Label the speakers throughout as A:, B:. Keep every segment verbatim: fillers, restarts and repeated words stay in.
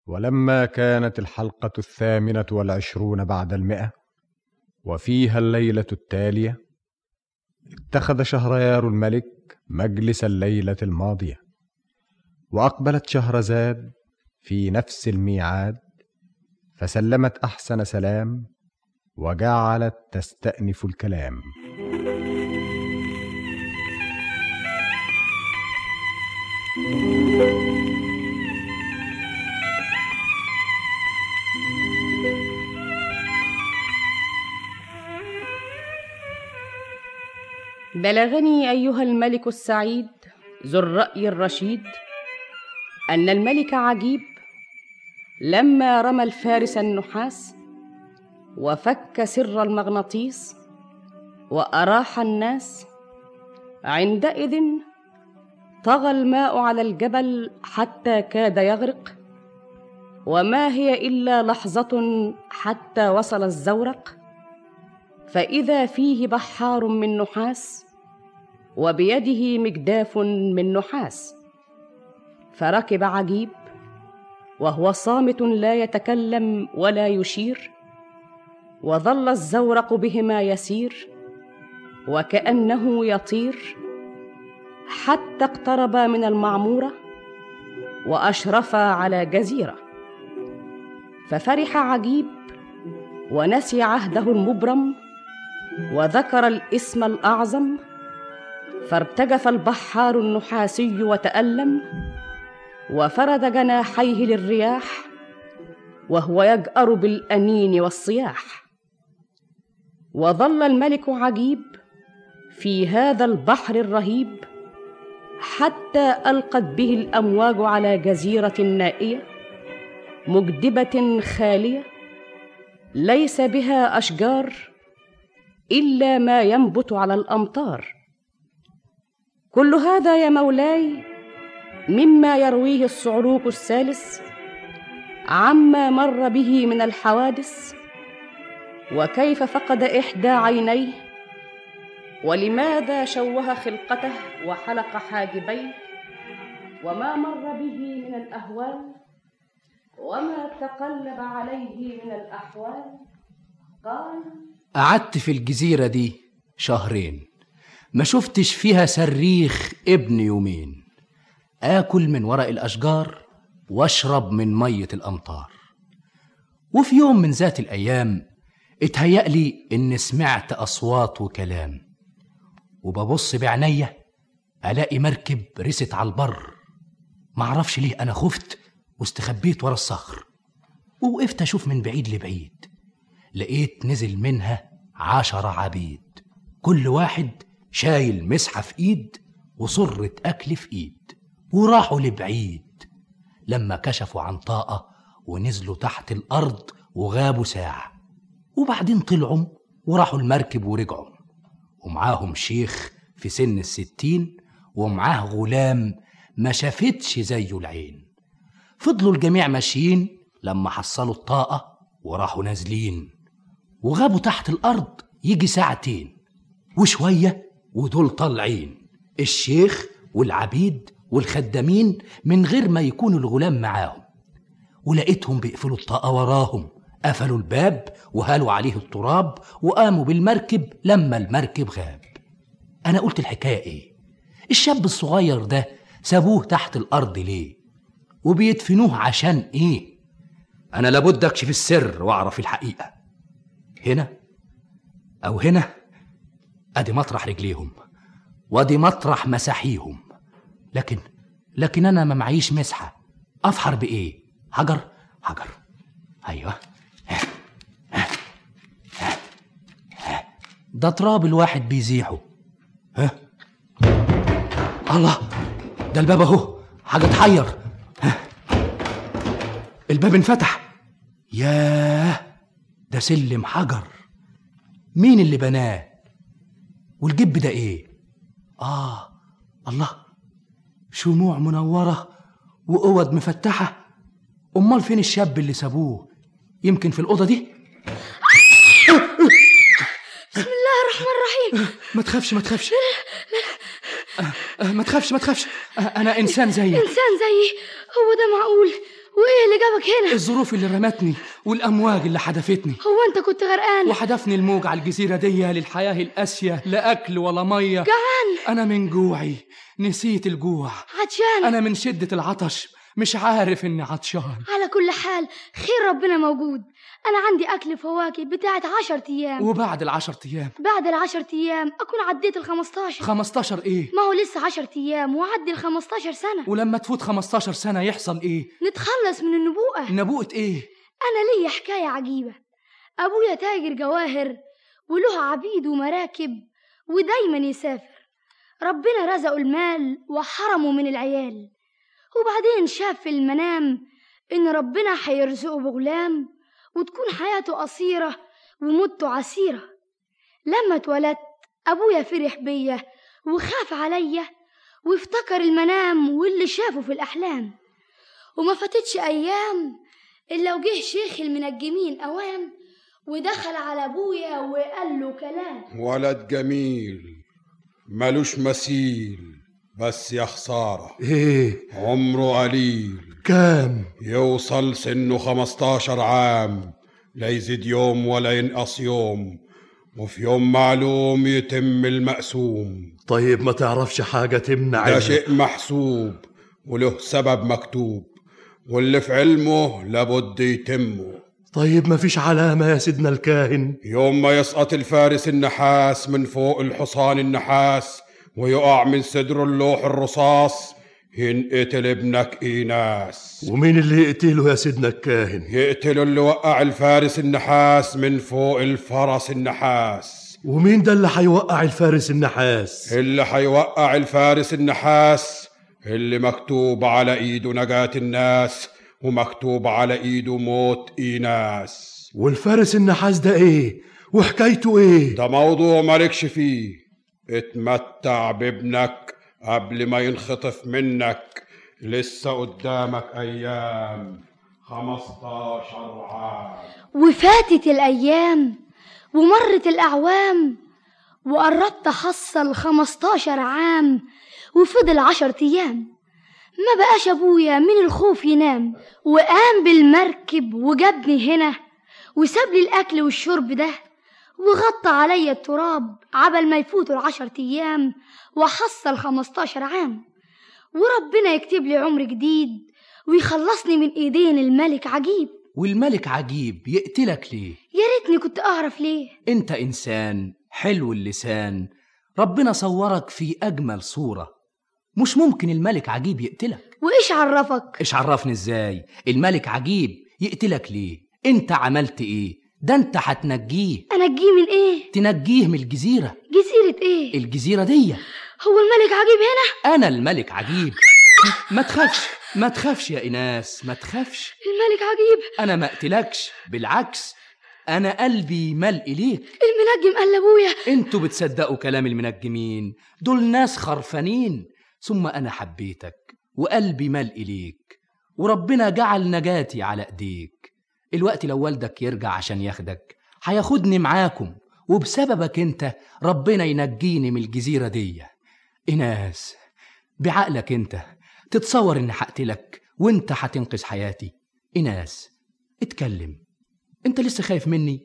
A: ولما كانت الحلقة الثامنة والعشرون بعد المئة وفيها الليلة التالية، اتخذ شهريار الملك مجلس الليلة الماضية، وأقبلت شهرزاد في نفس الميعاد، فسلمت أحسن سلام وجعلت تستأنف الكلام.
B: بلغني أيها الملك السعيد ذو الرأي الرشيد أن الملك عجيب لما رمى الفارس النحاس وفك سر المغناطيس وأراح الناس، عندئذ طغى الماء على الجبل حتى كاد يغرق، وما هي إلا لحظة حتى وصل الزورق، فإذا فيه بحار من نحاس وبيده مجداف من نحاس. فركب عجيب وهو صامت لا يتكلم ولا يشير، وظل الزورق بهما يسير وكأنه يطير، حتى اقتربا من المعمورة وأشرفا على جزيرة. ففرح عجيب ونسي عهده المبرم وذكر الاسم الأعظم، فارتجف البحار النحاسي وتألم وفرد جناحيه للرياح وهو يجأر بالأنين والصياح. وظل الملك عجيب في هذا البحر الرهيب حتى ألقت به الأمواج على جزيرة نائية مجدبة خالية، ليس بها أشجار إلا ما ينبت على الأمطار. كل هذا يا مولاي مما يرويه الصعلوك الثالث عما مر به من الحوادث، وكيف فقد إحدى عينيه، ولماذا شوه خلقته وحلق حاجبيه، وما مر به من الأهوال، وما تقلب عليه من الأحوال. قال:
C: قعدت في الجزيرة دي شهرين، ما شفتش فيها صريخ ابن يومين، آكل من ورق الأشجار واشرب من مية الأمطار. وفي يوم من ذات الأيام اتهيألي إن سمعت أصوات وكلام، وببص بعينيا ألاقي مركب رست على البر. معرفش ليه أنا خفت واستخبيت ورا الصخر، ووقفت أشوف من بعيد لبعيد. لقيت نزل منها عشرة عبيد، كل واحد شايل مسحة في إيد وصرة أكل في إيد، وراحوا لبعيد. لما كشفوا عن طاقة ونزلوا تحت الأرض وغابوا ساعة، وبعدين طلعوا وراحوا المركب ورجعوا، ومعاهم شيخ في سن الستين ومعاه غلام ما شافتش زيه العين. فضلوا الجميع ماشيين لما حصلوا الطاقة وراحوا نازلين، وغابوا تحت الأرض يجي ساعتين وشوية، ودول طالعين الشيخ والعبيد والخدامين من غير ما يكون الغلام معاهم. ولقيتهم بيقفلوا الطاقة وراهم، قفلوا الباب وهالوا عليه التراب وقاموا بالمركب لما المركب غاب. أنا قلت الحكاية إيه؟ الشاب الصغير ده سابوه تحت الأرض ليه؟ وبيدفنوه عشان إيه؟ أنا لابد أكشف السر وأعرف الحقيقة. هنا أو هنا، أدي مطرح رجليهم وأدي مطرح مساحيهم، لكن لكن أنا ما معيش مسحة. أفحر بإيه؟ حجر حجر أيوة، ده تراب الواحد بيزيحه. ها الله، ده الباب اهو، حاجة تحير. ها الباب انفتح. ياه، ده سلم حجر. مين اللي بناه؟ والجب ده ايه؟ آه الله، شموع منورة وأوض مفتحة. أمال فين الشاب اللي سابوه؟ يمكن في الأوضة دي.
D: بسم الله الرحمن الرحيم.
C: ما تخافش ما تخافش ما تخافش ما تخافش، أنا إنسان زيك.
D: إنسان زيي؟ هو ده معقول؟ وايه اللي جابك هنا؟
C: الظروف اللي رمتني والامواج اللي حدفتني.
D: هو انت كنت غرقان؟
C: وحدفني الموج على الجزيرة دي للحياة القاسية، لا اكل ولا مية.
D: جعان؟
C: انا من جوعي نسيت الجوع.
D: عطشان؟
C: انا من شدة العطش مش عارف اني عطشان.
D: على كل حال خير ربنا موجود. انا عندي اكل فواكه بتاعت عشر ايام.
C: وبعد العشر ايام؟
D: بعد العشر ايام اكون عديت الخمستاشر.
C: خمستاشر ايه؟
D: ما هو لسه عشر ايام وعدي الخمستاشر سنة.
C: ولما تفوت خمستاشر سنة يحصل ايه؟
D: نتخلص من النبوءة.
C: نبوءة ايه؟
D: انا ليا حكاية عجيبة. ابويا تاجر جواهر وله عبيد ومراكب ودايما يسافر. ربنا رزقه المال وحرمه من العيال، وبعدين شاف في المنام إن ربنا هيرزقه بغلام وتكون حياته قصيرة وموته عسيرة. لما اتولدت أبويا فرح بيا وخاف عليا وافتكر المنام واللي شافه في الأحلام. وما فاتتش أيام إلا وجه شيخ المنجمين أوام ودخل على أبويا وقال له كلام.
E: ولد جميل ملوش مثيل، بس يا خسارة
F: ايه
E: عمره قليل.
F: كام؟
E: يوصل سنه خمستاشر عام، لا يزيد يوم ولا ينقص يوم، وفي يوم معلوم يتم المقسوم.
F: طيب ما تعرفش حاجة تمنع؟
E: ده شيء محسوب وله سبب مكتوب، واللي في علمه لابد يتمه.
F: طيب ما فيش علامة يا سيدنا الكاهن؟
E: يوم ما يسقط الفارس النحاس من فوق الحصان النحاس ويقع من صدره اللوح الرصاص، ينقتل ابنك إيناس.
F: ومين اللي يقتله يا سيدنا الكاهن؟
E: يقتله اللي وقع الفارس النحاس من فوق الفرس النحاس.
F: ومين ده اللي هيوقع الفارس النحاس؟
E: اللي هيوقع الفارس النحاس اللي مكتوب على ايده نجاة الناس ومكتوب على ايده موت إيناس.
F: والفارس النحاس ده ايه وحكايته ايه؟
E: ده موضوع مالكش فيه، اتمتع بابنك قبل ما ينخطف منك، لسه قدامك ايام خمستاشر عام.
D: وفاتت الايام ومرت الاعوام وقربت احصل خمستاشر عام، وفضل عشر ايام. ما بقاش ابويا من الخوف ينام، وقام بالمركب وجابني هنا وساب لي الاكل والشرب ده وغطى عليا التراب عبل ما يفوتوا العشر ايام وحصل خمستاشر عام. وربنا يكتب لي عمر جديد ويخلصني من ايدين الملك عجيب.
C: والملك عجيب يقتلك ليه؟
D: يا ريتني كنت اعرف ليه.
C: انت انسان حلو اللسان، ربنا صورك في اجمل صورة، مش ممكن الملك عجيب يقتلك.
D: وايش عرفك؟
C: ايش عرفني ازاي؟ الملك عجيب يقتلك ليه؟ انت عملت ايه؟ ده انت هتنجيه.
D: انجيه من ايه؟
C: تنجيه من الجزيرة.
D: جزيرة ايه؟
C: الجزيرة دي.
D: هو الملك عجيب هنا؟
C: انا الملك عجيب. ما تخافش ما تخافش يا إيناس، ما تخافش.
D: الملك عجيب
C: انا ما اقتلكش، بالعكس انا قلبي مال اليك.
D: المنجم قال لابويا.
C: انتوا بتصدقوا كلام المنجمين، دول ناس خرفانين. ثم انا حبيتك وقلبي مال اليك، وربنا جعل نجاتي على ايديك. الوقت لو والدك يرجع عشان ياخدك هياخدني معاكم، وبسببك انت ربنا ينجيني من الجزيرة دي. إيناس بعقلك انت تتصور اني هقتلك وانت هتنقذ حياتي؟ إيناس اتكلم، انت لسه خايف مني؟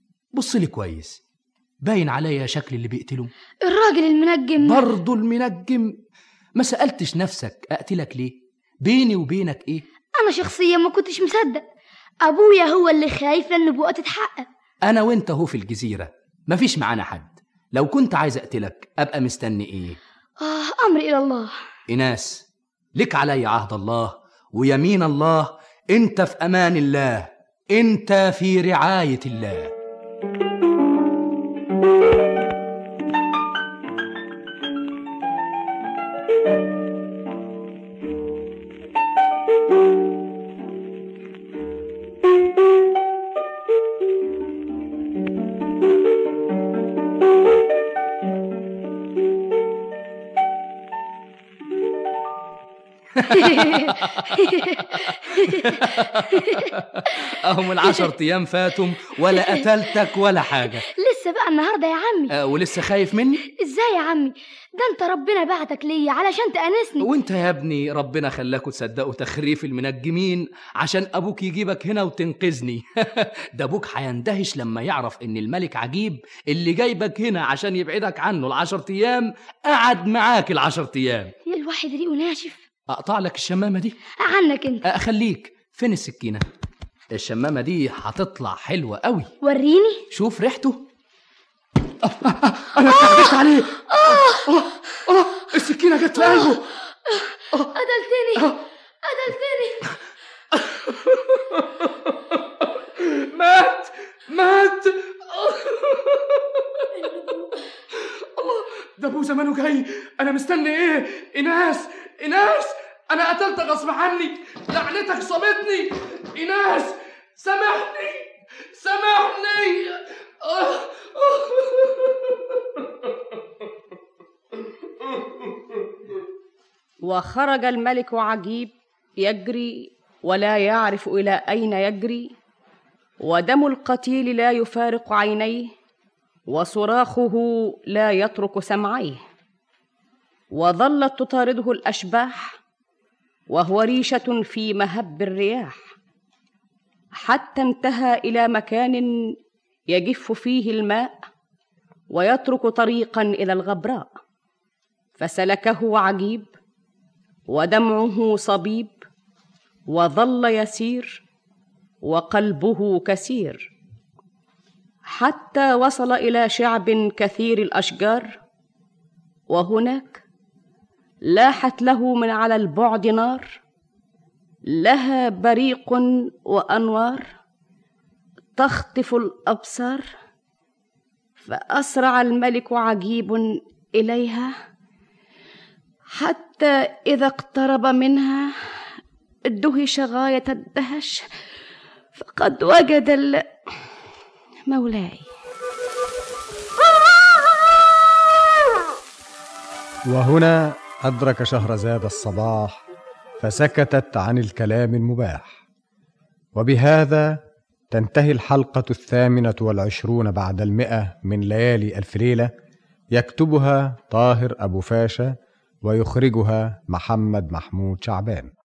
C: بص لي كويس، باين عليا شكل اللي بيقتله.
D: الراجل المنجم
C: برضو المنجم. ما سألتش نفسك اقتلك ليه؟ بيني وبينك ايه؟
D: انا شخصيا ما كنتش مصدق، ابويا هو اللي خايف للنبوءة تتحقق.
C: انا وانت هو في الجزيرة، مفيش معانا حد. لو كنت عايز اقتلك ابقى مستني ايه؟
D: اه امري الى الله.
C: إيناس لك علي عهد الله ويمين الله، انت في امان الله، انت في رعاية الله.
D: اهم
C: العشر ايام فاتم ولا قتلتك ولا حاجة.
D: لسه لسه بقى النهارده يا عمي.
C: أه ولسه خايف مني؟
D: ازاي يا عمي؟ ده انت ربنا بعتك ليا علشان تأنسني.
C: وانت يا ابني ربنا خلاكوا تصدقوا تخريف المنجمين عشان ابوك يجيبك هنا وتنقذني. ده ابوك هيندهش لما يعرف ان الملك عجيب اللي جايبك هنا عشان يبعدك عنه العشر ايام قعد معاك العشر ايام.
D: يا الواحد ريقه ناشف.
C: اقطع لك الشمامه دي
D: عنك انت.
C: اخليك. فين السكينه؟ الشمامه دي هتطلع حلوه قوي.
D: وريني.
C: شوف ريحته. انا اتكبست عليه. آه آه السكينه جت في قلبه.
D: قتلتني قتلتني.
C: مات مات. الله، ده ابوه زمانه جاي. انا مستني ايه؟ ايناس ايناس، انا قتلتك غصب عني. لعنتك صابتني. ايناس سامحني سامحني.
B: وخرج الملك عجيب يجري ولا يعرف إلى أين يجري، ودم القتيل لا يفارق عينيه، وصراخه لا يترك سمعيه. وظلت تطارده الأشباح وهو ريشة في مهب الرياح، حتى انتهى إلى مكان يجف فيه الماء ويترك طريقا إلى الغبراء، فسلكه عجيب ودمعه صبيب، وظل يسير وقلبه كسير، حتى وصل إلى شعب كثير الأشجار، وهناك لاحت له من على البعد نار لها بريق وأنوار تخطف الأبصار. فأسرع الملك عجيب إليها، حتى إذا اقترب منها دهش غاية الدهش، فقد وجد مولاي.
A: وهنا أدرك شهرزاد الصباح، فسكتت عن الكلام المباح. وبهذا تنتهي الحلقة الثامنة والعشرون بعد المئة من ليالي ألف ليلة، يكتبها طاهر أبو فاشا ويخرجها محمد محمود شعبان.